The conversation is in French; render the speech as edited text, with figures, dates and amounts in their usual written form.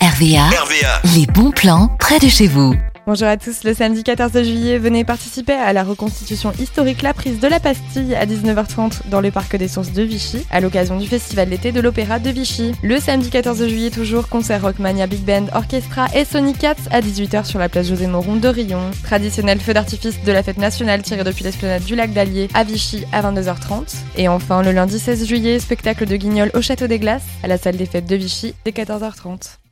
RVA, les bons plans près de chez vous. Bonjour à tous, le samedi 14 juillet, venez participer à la reconstitution historique La Prise de la Pastille à 19h30 dans le parc des Sources de Vichy, à l'occasion du festival d'été de l'Opéra de Vichy. Le samedi 14 juillet toujours, concert Rockmania Big Band Orchestra et Sonic Cats à 18h sur la place José Moron de Riom. Traditionnel feu d'artifice de la fête nationale tiré depuis l'esplanade du lac d'Allier à Vichy à 22h30. Et enfin, le lundi 16 juillet, spectacle de Guignol au Château des Glaces, à la salle des fêtes de Vichy dès 14h30.